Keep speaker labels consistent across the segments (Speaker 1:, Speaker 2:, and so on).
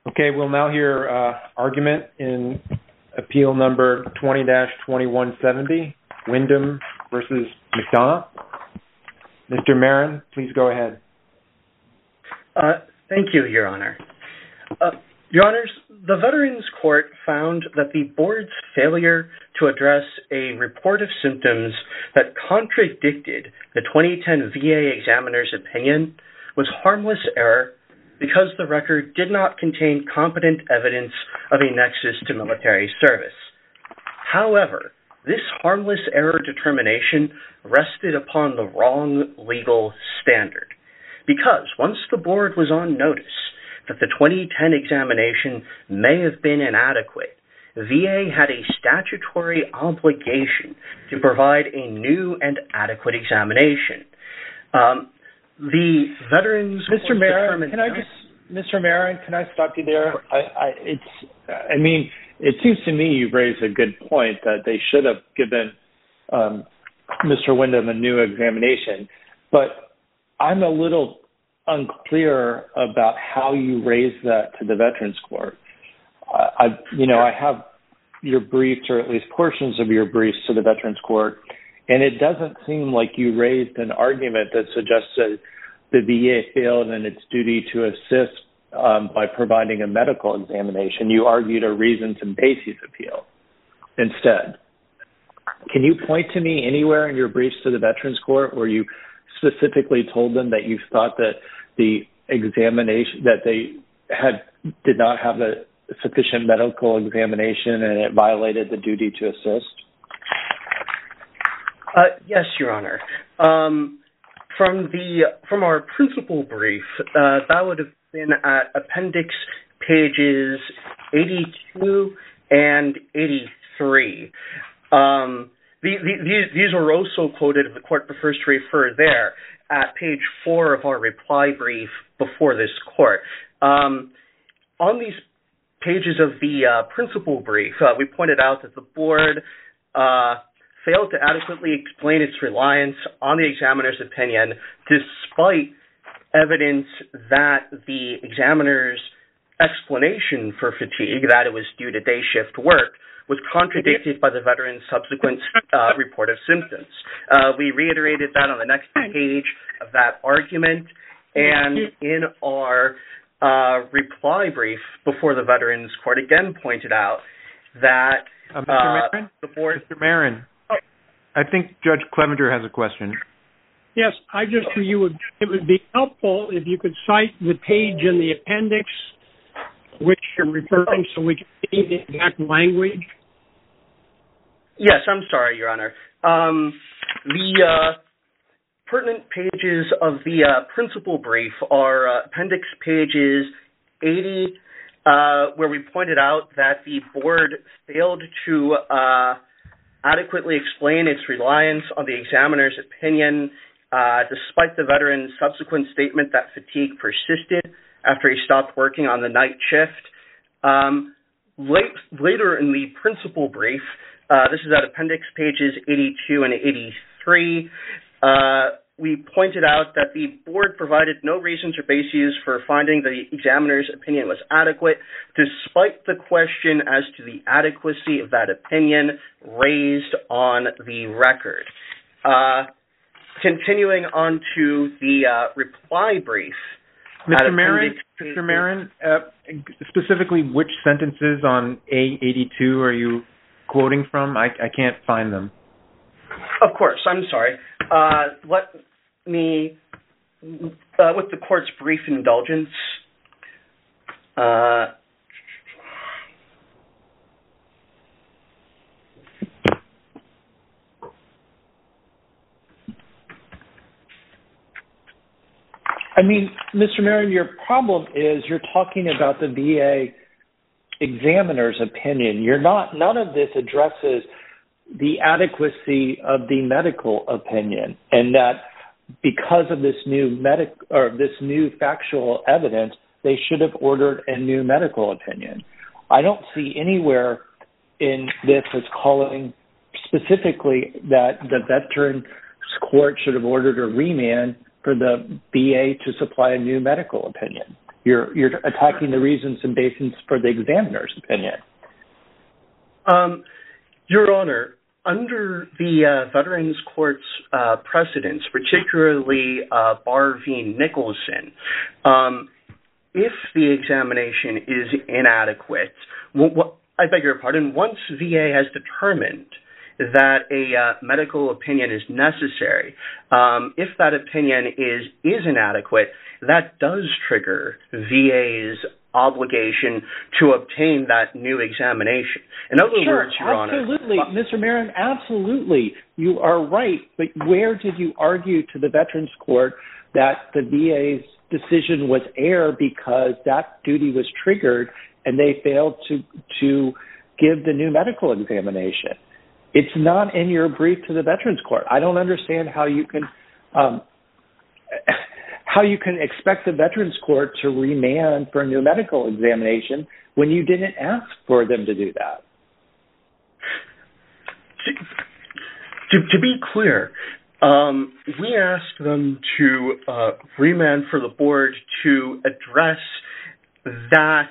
Speaker 1: Okay, we'll now hear argument in appeal number 20-2170, Wyndham versus McDonough. Mr. Marin, please go ahead.
Speaker 2: Thank you, Your Honor. Your Honors, the Veterans Court found that the board's failure to address a report of symptoms that contradicted the 2010 VA examiner's opinion was harmless error because the record did not contain competent evidence of a nexus to military service. However, this harmless error determination rested upon the wrong legal standard, because once the board was on notice that the 2010 examination may have been inadequate, VA had a statutory obligation to provide a new and adequate examination. The Veterans
Speaker 3: Mr. Marin, Mr. Marin, can I stop you there? It seems to me you've raised a good point that they should have given Mr. Wyndham a new examination, but I'm a little unclear about how you raised that to the Veterans Court. I have your briefs, or at least portions of your briefs, to the Veterans Court, and it doesn't seem like you raised an argument that suggests that the VA failed in its duty to assist by providing a medical examination. You argued a reasons and bases appeal instead. Can you point to me anywhere in your briefs to the Veterans Court where you specifically told them that you thought that the examination, that they did not have a sufficient medical examination and it violated the duty to assist?
Speaker 2: Yes, Your Honor. From our principal brief, that would have been at appendix pages 82 and 83. These are also quoted, if the court prefers to refer there, at page 4 of our reply brief before this court. On these pages of the principal brief, we pointed out that the board failed to adequately explain its reliance on the examiner's opinion, despite evidence that the examiner's explanation for fatigue, that it was due to day shift work, was contradicted by the veteran's subsequent report of symptoms. We reiterated that on the next page of that argument, and in our reply brief before the Veterans Court again pointed out that the board...
Speaker 1: Mr. Marin, I think Judge Clevenger has a question.
Speaker 4: Yes, it would be helpful if you could cite the page in the appendix which you're referring so we can see the exact language.
Speaker 2: Yes, I'm sorry, Your Honor. The pertinent pages of the principal brief are appendix pages 80, where we pointed out that the board failed to adequately explain its reliance on the examiner's opinion, despite the veteran's subsequent statement that fatigue persisted after he stopped working on the night shift. Later in the principal brief, this is at appendix pages 82 and 83, we pointed out that the board provided no reasons or bases for finding the examiner's opinion was adequate, despite the question as to the adequacy of that opinion raised on the record. Continuing on to the reply brief.
Speaker 1: Mr. Marin, specifically which sentences on A82 are you quoting from? I can't find them.
Speaker 2: Of course, I'm sorry. Let me, with the court's brief indulgence,
Speaker 3: Mr. Marin, your problem is you're talking about the VA examiner's opinion. None of this addresses the adequacy of the medical opinion, and that because of this new factual evidence, they should have ordered a new medical opinion. I don't see anywhere in this as calling specifically that the Veterans Court should have ordered a remand for the VA to supply a new medical opinion. You're attacking the reasons and basis for the examiner's opinion.
Speaker 2: Your Honor, under the Veterans Court's precedents, particularly Barr v. Nicholson, if the examination is inadequate, I beg your pardon, once VA has determined that a medical opinion is necessary, if that opinion is inadequate, that does trigger VA's obligation to obtain that new examination. In other words, Your Honor...
Speaker 3: Absolutely. Mr. Marin, absolutely. You are right. But where did you argue to the Veterans Court that the VA's decision was error because that duty was triggered and they failed to give the new medical examination? It's not in your brief to the Veterans Court. I don't understand how you can expect the Veterans Court to remand for a new medical examination when you didn't ask for them to do that.
Speaker 2: To be clear, we asked them to remand for the board to address that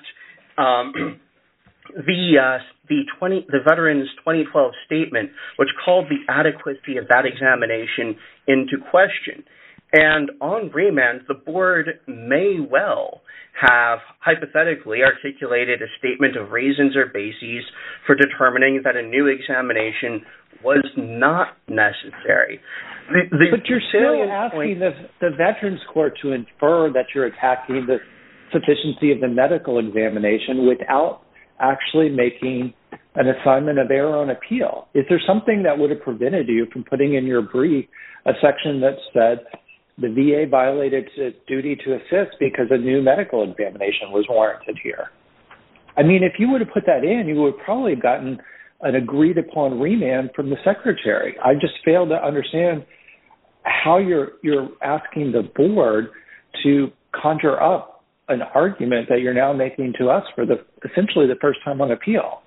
Speaker 2: the Veterans 2012 statement, which called the adequacy of that examination into question. And on remand, the board may well have hypothetically articulated a statement of reasons or bases for determining that a new examination was not necessary.
Speaker 3: But you're still asking the Veterans Court to infer that you're attacking the sufficiency of the medical examination without actually making an assignment of error on appeal. Is there something that would have prevented you from putting in your brief a section that said the VA violated its duty to assist because a new medical examination was warranted here? I mean, if you would have put that in, you would have probably gotten an agreed upon remand from the secretary. I just fail to understand how you're asking the board to conjure up an argument that you're now making to us for essentially the first time on appeal.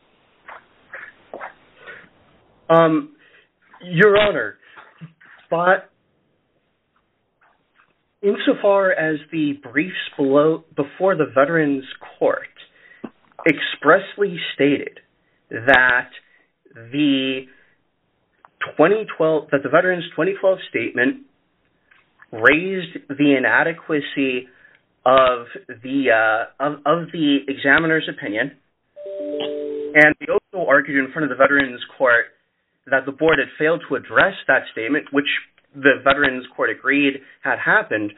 Speaker 2: Your Honor, but insofar as the briefs before the Veterans Court expressly stated that the Veterans 2012 statement raised the inadequacy of the examiner's opinion, and we also argued in front of the Veterans Court that the board had failed to address that statement, which the Veterans Court agreed had happened.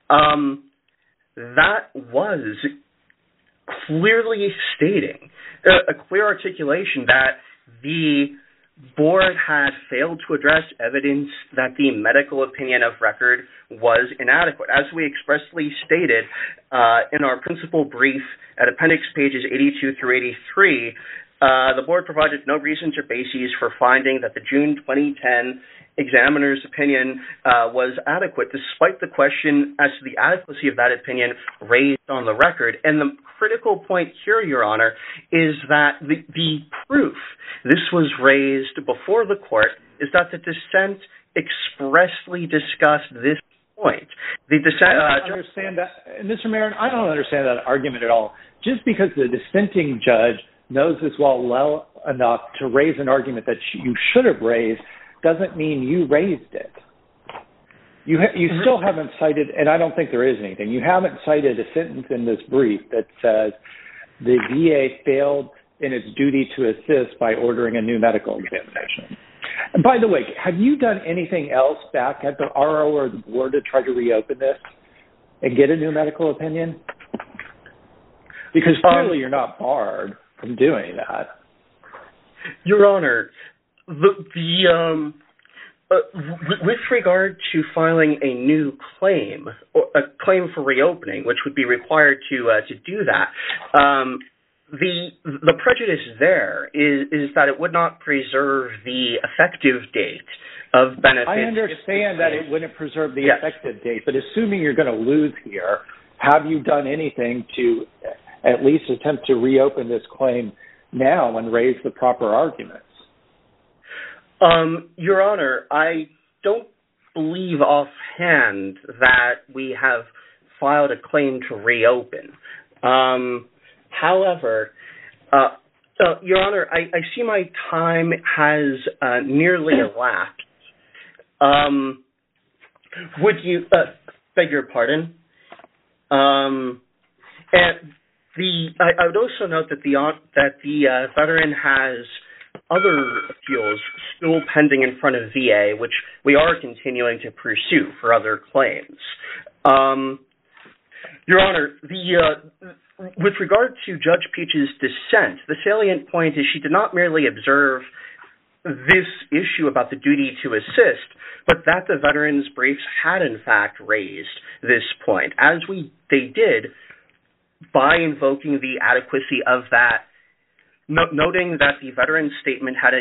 Speaker 2: That was clearly stating a clear articulation that the board had failed to address evidence that the medical opinion of record was inadequate. As we expressly stated in our principal brief at appendix pages 82 through 83, the board provided no reasons or bases for finding that the June 2010 examiner's opinion was adequate, despite the question as to the adequacy of that opinion raised on the record. And the critical point here, Your Honor, is that the proof this was raised before the court is that the dissent expressly discussed this point. The dissent...
Speaker 3: I don't understand that. Mr. Marin, I don't understand that argument at all. Just because the dissenting judge knows this well enough to raise an argument that you should have raised doesn't mean you raised it. You still haven't cited, and I don't think there is anything, you haven't cited a sentence in this brief that says the VA failed in its duty to assist by ordering a new medical examination. And by the way, have you done anything else back at the RO or the board to try to reopen this and get a new medical opinion? Because clearly you're not barred from doing that.
Speaker 2: Your Honor, with regard to filing a new claim, or a claim for reopening, which would be required to do that, the prejudice there is that it would not preserve the effective date of benefits.
Speaker 3: I understand that it wouldn't preserve the effective date, but assuming you're going to lose here, have you done anything to at least attempt to reopen this claim now and raise the proper arguments?
Speaker 2: Your Honor, I don't believe offhand that we have filed a claim to reopen. However, Your Honor, I see my time has nearly elapsed. Would you beg your pardon? And I would also note that the veteran has other appeals still pending in front of VA, which we are continuing to pursue for other claims. Your Honor, with regard to Judge Peach's dissent, the salient point is she did not merely observe this issue about the duty to assist, but that the veterans' briefs had in fact raised this point, as they did by invoking the adequacy of that, noting that the veterans' statement had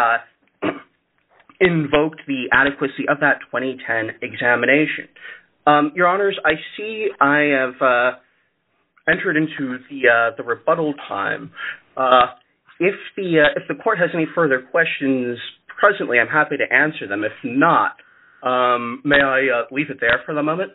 Speaker 2: invoked the adequacy of that 2010 examination. Your Honors, I see I have entered into the rebuttal time. If the court has any further questions presently, I'm happy to answer them. If not, may I leave it there for the moment?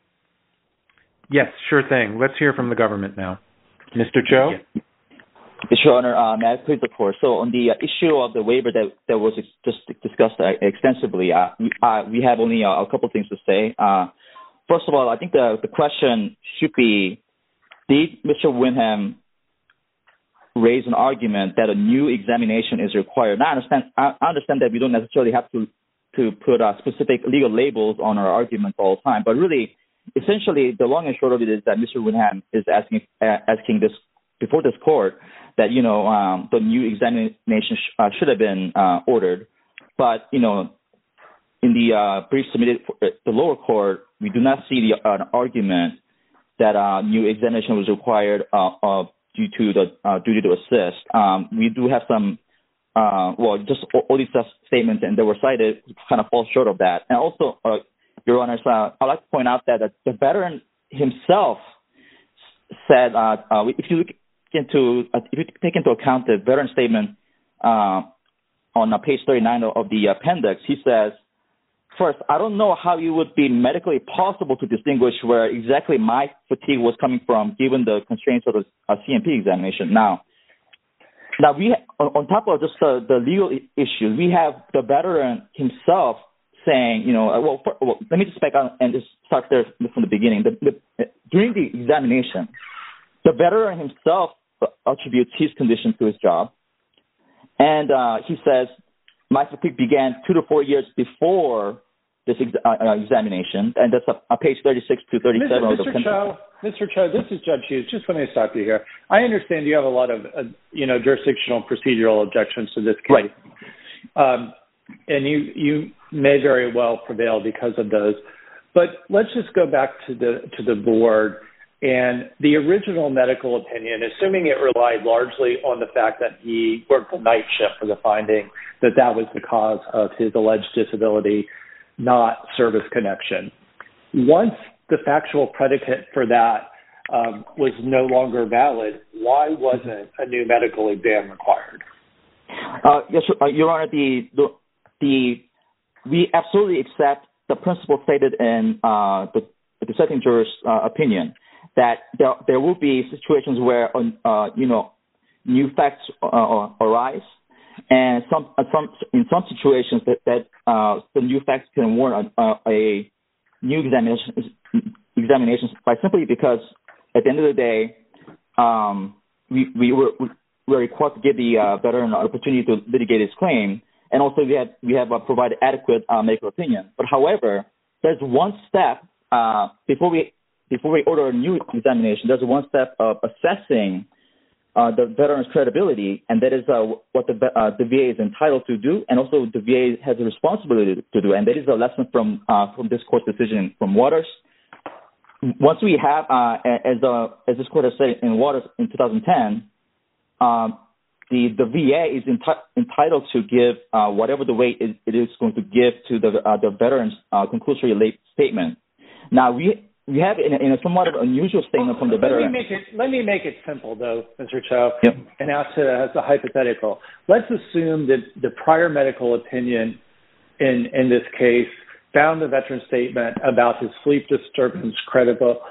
Speaker 1: Yes, sure thing. Let's hear from the government now. Mr. Cho?
Speaker 5: Yes, Your Honor, may I please the court? So on the issue of the waiver that was just discussed extensively, we have only a couple things to say. First of all, I think the question should be, did Mr. Wyndham raise an argument that a new examination is required? Now, I understand that we don't necessarily have to put specific legal labels on our arguments all the time, but really, essentially, the long and short of it is that Mr. Wyndham is asking this before this court that, the new examination should have been ordered. But, in the brief submitted for the lower court, we do not see an argument that a new examination was required due to the duty to assist. We do have some, just all these statements, and they were cited, kind of fall short of that. And also, Your Honor, I'd like to point out that the veteran himself said, if you take into account the veteran statement on page 39 of the appendix, he says, first, I don't know how it would be medically possible to distinguish where exactly my fatigue was coming from, given the constraints of the CMP examination. Now we, on top of just the legal issues, we have the veteran himself saying, let me just back up and just start there from the beginning. During the examination, the veteran himself attributes his condition to his job, and he says, my fatigue began 2 to 4 years before this examination, and that's page 36 to 37 of the appendix.
Speaker 3: Mr. Cho, this is Judge Hughes. Just want to stop you here. I understand you have a lot of, jurisdictional procedural objections to this case. Right. And you may very well prevail because of those. But let's just go back to the board and the original medical opinion, assuming it relied largely on the fact that he worked the night shift for the finding that was the cause of his alleged disability, not service connection. Once the factual predicate for that was no longer valid, why wasn't a new medical exam required?
Speaker 5: Yes, Your Honor, we absolutely accept the principle stated in the dissenting juror's opinion that there will be situations where new facts arise, and in some situations that the new facts can warrant a new examination by simply because at the end of the day we're required to give the veteran an opportunity to litigate his claim, and also we have provided adequate medical opinion. But however, there's one step before we order a new examination. There's one step of assessing the veteran's credibility, and that is what the VA is entitled to do, and also the VA has a responsibility to do, and that is a lesson from this court's decision from Waters. Once we have, as this court has said in Waters in 2010, the VA is entitled to give whatever the weight it is going to give to the veteran's conclusory late statement. Now we have in a somewhat of unusual statement from the veteran.
Speaker 3: Let me make it simple, though, Mr. Cho,
Speaker 5: yep.
Speaker 3: And ask it as a hypothetical. Let's assume that the prior medical opinion in this case found the veteran's statement about his sleep disturbance credible,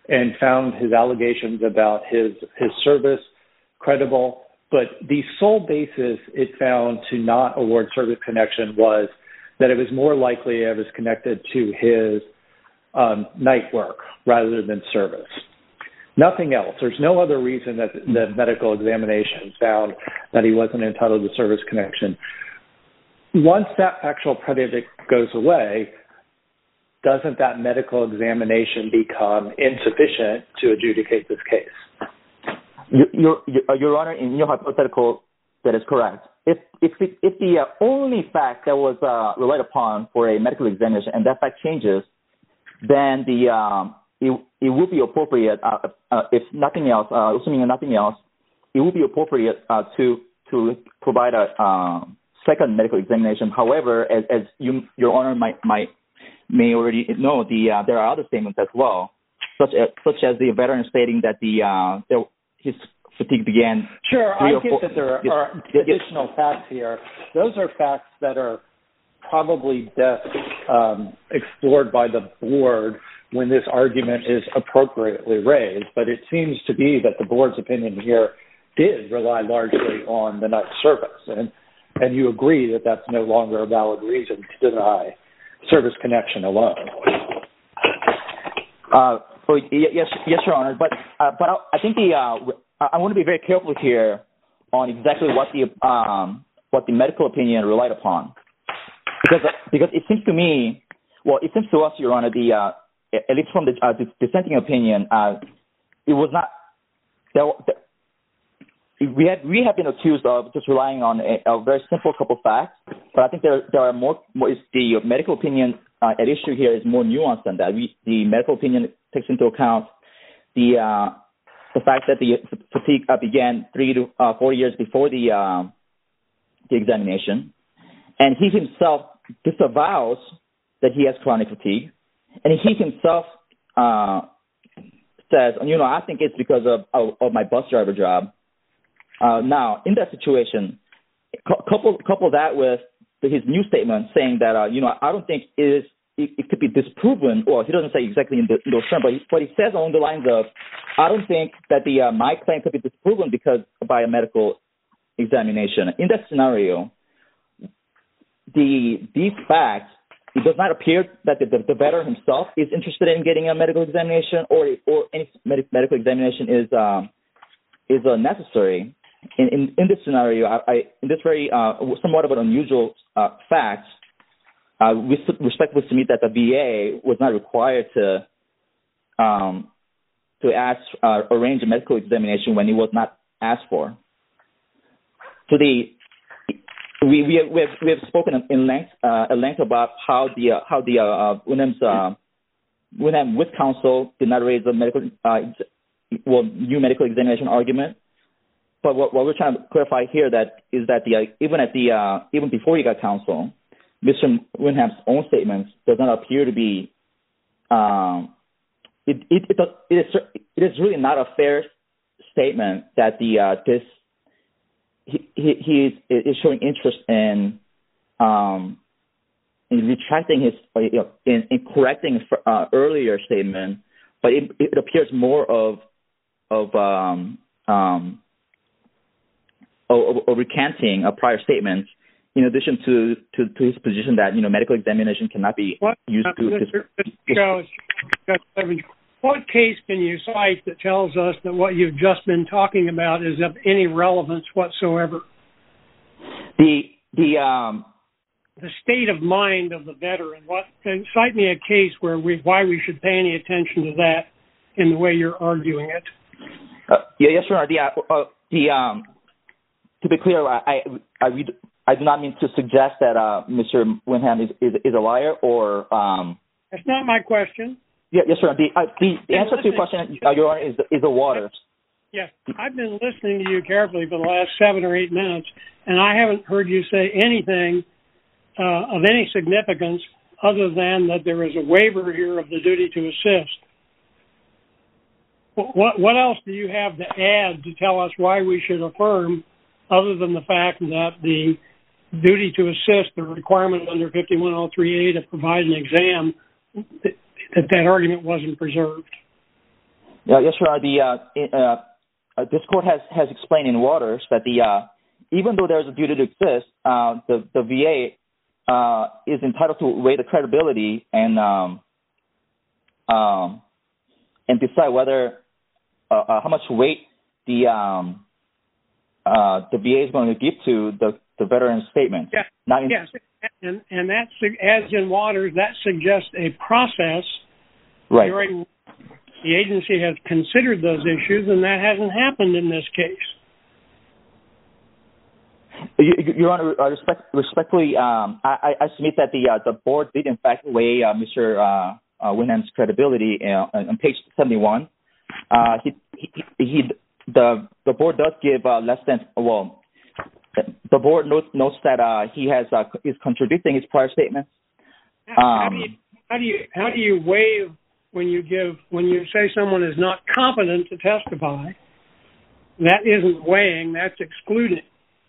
Speaker 3: and found his allegations about his service credible. But the sole basis it found to not award service connection was that it was more likely it was connected to his night work rather than service. Nothing else. There's no other reason that the medical examination found that he wasn't entitled to service connection. Once that factual predicate goes away, doesn't that medical examination become insufficient to adjudicate this case?
Speaker 5: Your Honor, in your hypothetical, that is correct. If the only fact that was relied upon for a medical examination and that fact changes, then it would be appropriate, if nothing else, assuming nothing else, it would be appropriate to provide a second medical examination. However, as your Honor may already know, there are other statements as well, such as the veteran stating that his fatigue began.
Speaker 3: Sure, I get that there are additional facts here. Those are facts that are probably best explored by the board when this argument is appropriately raised, but it seems to be that the board's opinion here did rely largely on the night service, and you agree that that's no longer a valid reason to deny service connection alone.
Speaker 5: Yes, Your Honor, but I think I want to be very careful here on exactly what the medical opinion relied upon, because it seems to me, it seems to us, Your Honor, at least from the dissenting opinion, it was not. We have been accused of just relying on a very simple couple facts, but I think there are more. The medical opinion at issue here is more nuanced than that. The medical opinion takes into account the fact that the fatigue began 3 to 4 years before the examination, and he himself disavows that he has chronic fatigue, and he himself says, I think it's because of my bus driver job. Now, in that situation, couple that with his new statement saying that, I don't think it could be disproven, or he doesn't say exactly in those terms, but he says along the lines of, I don't think that my claim could be disproven by a medical examination. In that scenario, these facts, it does not appear that the veteran himself is interested in getting a medical examination, or any medical examination is necessary. In this scenario, in this very somewhat of an unusual fact, we respectfully submit that the VA was not required to arrange a medical examination when it was not asked for. So we have spoken at length about how the Wyndham with counsel did not raise a new medical examination argument. But what we're trying to clarify here is that even before he got counsel, Mr. Wyndham's own statements does not appear to be. It is really not a fair statement that he is showing interest in retracting his in correcting earlier statement, but it appears more of recanting a prior statement, in addition to his position that medical examination cannot be used to.
Speaker 4: What case can you cite that tells us that what you've just been talking about is of any relevance whatsoever?
Speaker 5: The
Speaker 4: state of mind of the veteran. Cite me a case why we should pay any attention to that in the way you're arguing it.
Speaker 5: Yes, Your Honor. To be clear, I do not mean to suggest that Mr. Wyndham is a liar or.
Speaker 4: That's not my question.
Speaker 5: Yes, sir. The answer to your question, Your Honor, is the water.
Speaker 4: Yes, I've been listening to you carefully for the last 7 or 8 minutes, and I haven't heard you say anything of any significance other than that there is a waiver here of the duty to assist. What else do you have to add to tell us why we should affirm, other than the fact that the duty to assist, the requirement under 5103A to provide an exam, that argument wasn't preserved?
Speaker 5: Yeah, yes, sure. This court has explained in Waters that even though there's a duty to exist, the VA is entitled to weigh the credibility and decide whether how much weight the VA is going to give to the veteran's statement.
Speaker 4: Yes, and that, as in Waters, that suggests a process.
Speaker 5: Right.
Speaker 4: During the agency has considered those issues, and that hasn't happened in this case.
Speaker 5: Your Honor, respectfully, I submit that the board did in fact weigh Mr. Wyndham's credibility on page 71. The board does give less than the board notes that he is contradicting his prior statements.
Speaker 4: How do you weigh when you say someone is not competent to testify? That isn't weighing, that's excluding.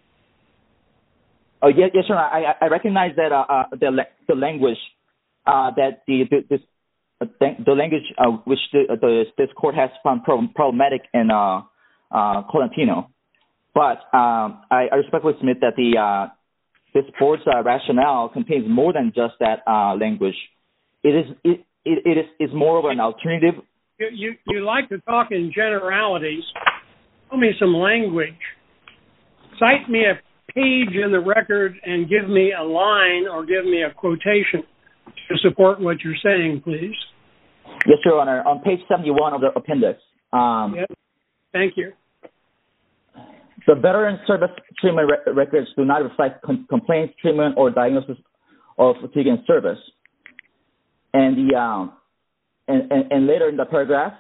Speaker 5: Oh yes, sir. I recognize that the language that the language which this court has found problematic in Colantino, but I respectfully submit that this board's rationale contains more than just that language. It is more of an alternative.
Speaker 4: You like to talk in generalities. Tell me some language. Cite me a page in the record and give me a line or give me a quotation to support what you're saying, please.
Speaker 5: Yes, Your Honor. On page 71 of the appendix.
Speaker 4: Yes. Thank you.
Speaker 5: The veteran service treatment records do not reflect complaints, treatment, or diagnosis of fatigue in service. And and later in the paragraph,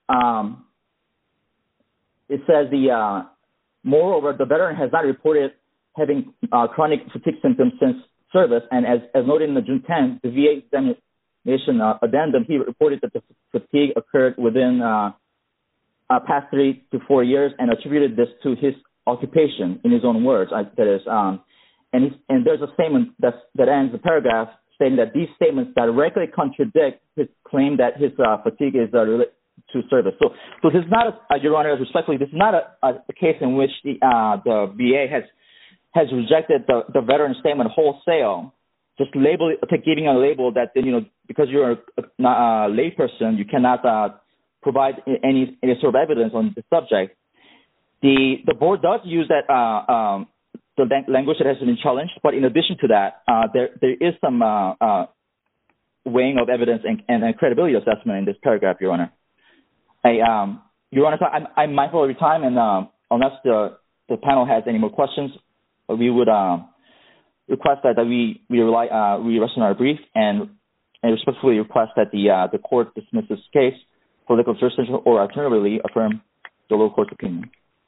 Speaker 5: it says moreover, the veteran has not reported having chronic fatigue symptoms since service, and as noted in the June 10th, the VA examination addendum, he reported that the fatigue occurred within past 3 to 4 years and attributed this to his occupation, in his own words. That is, and there's a statement that ends the paragraph stating that these statements directly contradict his claim that his fatigue is related to service. So this is not, Your Honor, respectfully, this is not a case in which the VA has rejected the veteran statement wholesale, just giving a label that, because you're not a layperson, you cannot provide any sort of evidence on the subject. The board does use that the language that has been challenged, but in addition to that, there is some weighing of evidence and credibility assessment in this paragraph, Your Honor. Your Honor, I'm mindful of your time, and unless the panel has any more questions, we would request that we rest on our brief and respectfully request that the court dismiss this case for legal jurisdiction or alternatively affirm the lower court's opinion.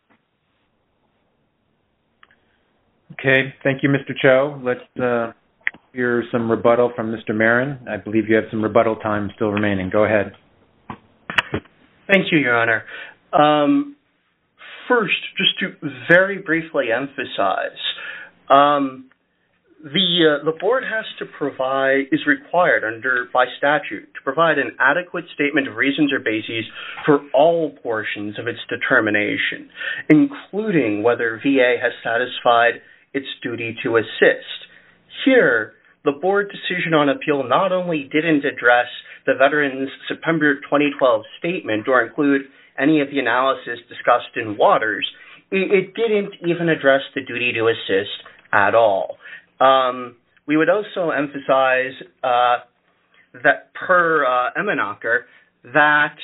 Speaker 1: Okay, thank you, Mr. Cho. Let's hear some rebuttal from Mr. Marin. I believe you have some rebuttal time still remaining. Go ahead.
Speaker 2: Thank you, Your Honor. First, just to very briefly emphasize, the board is required by statute to provide an adequate statement of reasons or bases for all portions of its determination, including whether VA has satisfied its duty to assist. Here, the board decision on appeal not only didn't address the veteran's September 2012 statement or include any of the analysis discussed in Waters, it didn't even address the duty to assist at all. We would also emphasize that per Emmenacher, that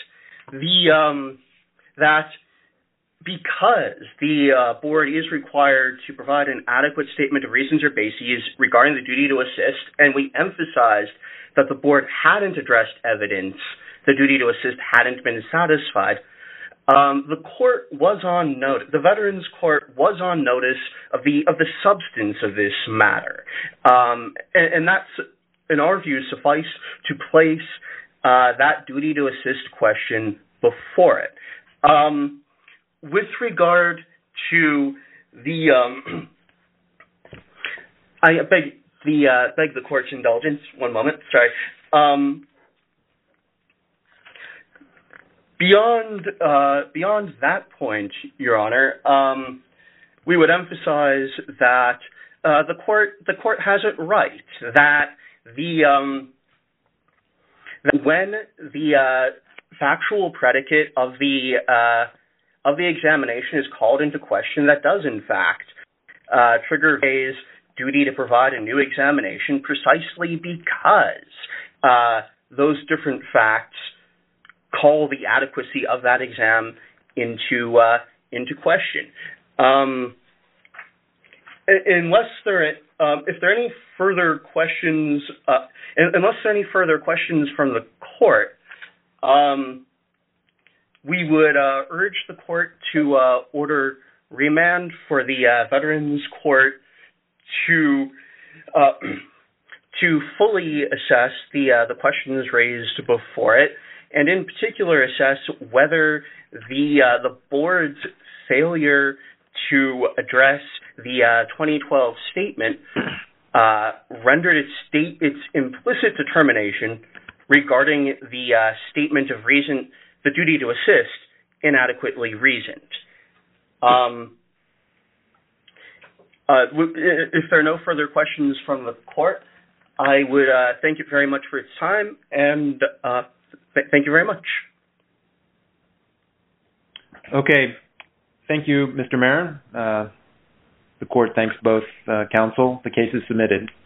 Speaker 2: because the board is required to provide an adequate statement of reasons or bases regarding the duty to assist, and we emphasized that the board hadn't addressed evidence, the duty to assist hadn't been satisfied, the court was on notice. The Veterans Court was on notice of the substance of this matter, and that's, in our view, suffice to place that duty to assist question before it. With regard to the, I beg the court's indulgence. One moment, sorry. Beyond that point, Your Honor, we would emphasize that the court has it right that that when the factual predicate of the examination is called into question, that does in fact trigger VA's duty to provide a new examination, precisely because those different facts call the adequacy of that exam into question. If there are any further questions, unless there are any further questions from the court, we would urge the court to order remand for the Veterans Court to fully assess the questions raised before it, and in particular assess whether the board's failure to address the 2012 statement rendered its implicit determination regarding the statement of reason, the duty to assist, inadequately reasoned. If there are no further questions from the court, I would thank you very much for its time, and thank you very much.
Speaker 1: Okay. Thank you, Mr. Marin. The court thanks both counsel. The case is submitted.